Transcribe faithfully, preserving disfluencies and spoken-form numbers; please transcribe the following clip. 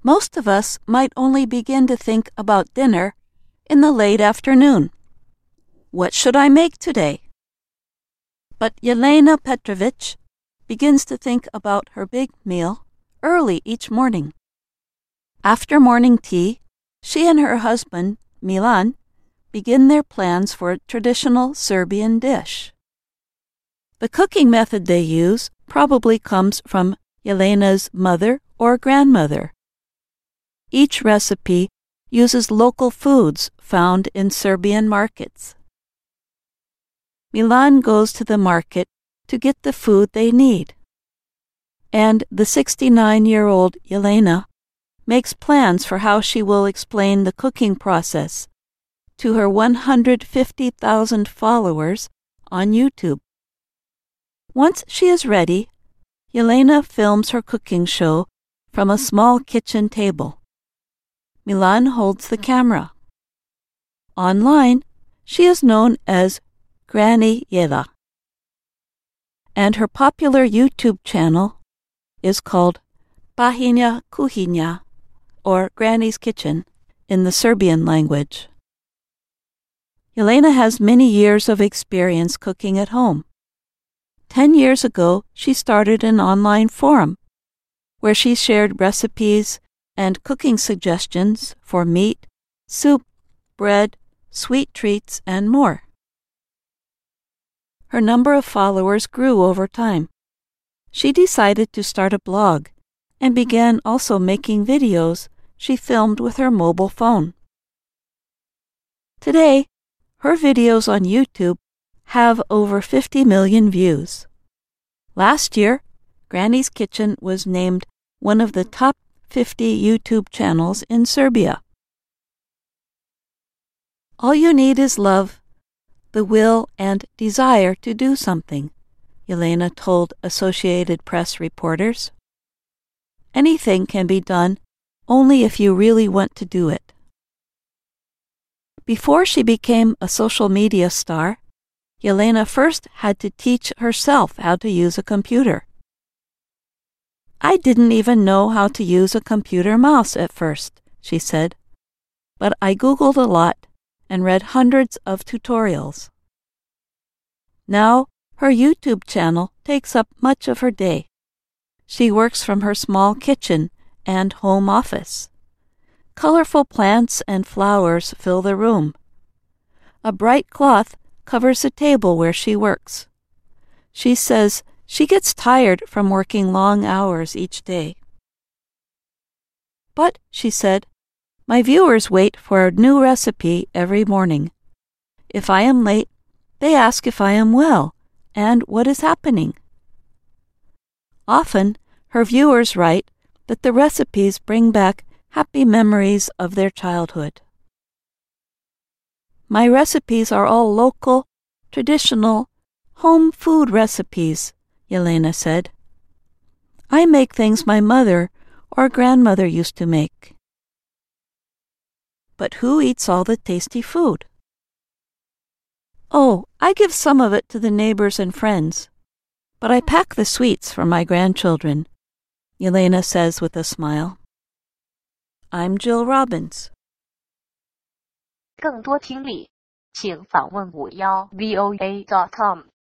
most of us might only begin to think about dinner in the late afternoon. What should I make today? But Yelena Petrovich begins to think about her big meal early each morning. After morning tea, she and her husband, Milan, begin their plans for a traditional Serbian dish. The cooking method they use probably comes from Yelena's mother or grandmother. Each recipe uses local foods found in Serbian markets. Milan goes to the market to get the food they need, and the sixty-nine-year-old Yelena makes plans for how she will explain the cooking process to her one hundred fifty thousand followers on YouTube. Once she is ready, Yelena films her cooking show from a small kitchen table. Milan holds the camera. Online, she is known as Granny Yela, and her popular YouTube channel is called Bahinja Kuhinja, or Granny's Kitchen, in the Serbian language. Yelena has many years of experience cooking at home. Ten years ago, she started an online forum where she shared recipes and cooking suggestions for meat, soup, bread, sweet treats, and more. Her number of followers grew over time. She decided to start a blog and began also making videos she filmed with her mobile phone. Today, her videos on YouTube have over fifty million views. Last year, Granny's Kitchen was named one of the top fifty YouTube channels in Serbia. All you need is love, the will and desire to do something, Yelena told Associated Press reporters. Anything can be done only if you really want to do it. Before she became a social media star, Yelena first had to teach herself how to use a computer. I didn't even know how to use a computer mouse at first, she said, but I Googled a lot and read hundreds of tutorials. Now, her YouTube channel takes up much of her day. She works from her small kitchen and home office. Colorful plants and flowers fill the room. A bright cloth covers the table where she works. She says she gets tired from working long hours each day. But, she said, my viewers wait for a new recipe every morning. If I am late, they ask if I am well and what is happening. Often, her viewers write that the recipes bring back happy memories of their childhood. My recipes are all local, traditional, home food recipes, Yelena said. I make things my mother or grandmother used to make. But who eats all the tasty food? Oh, I give some of it to the neighbors and friends, but I pack the sweets for my grandchildren, Yelena says with a smile. I'm Jill Robbins. 更多听力，请访问五幺 V O A dot com。